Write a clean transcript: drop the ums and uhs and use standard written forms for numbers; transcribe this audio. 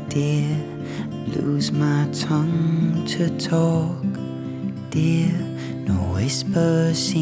dear. Lose my tongue to talk, dear. No whispers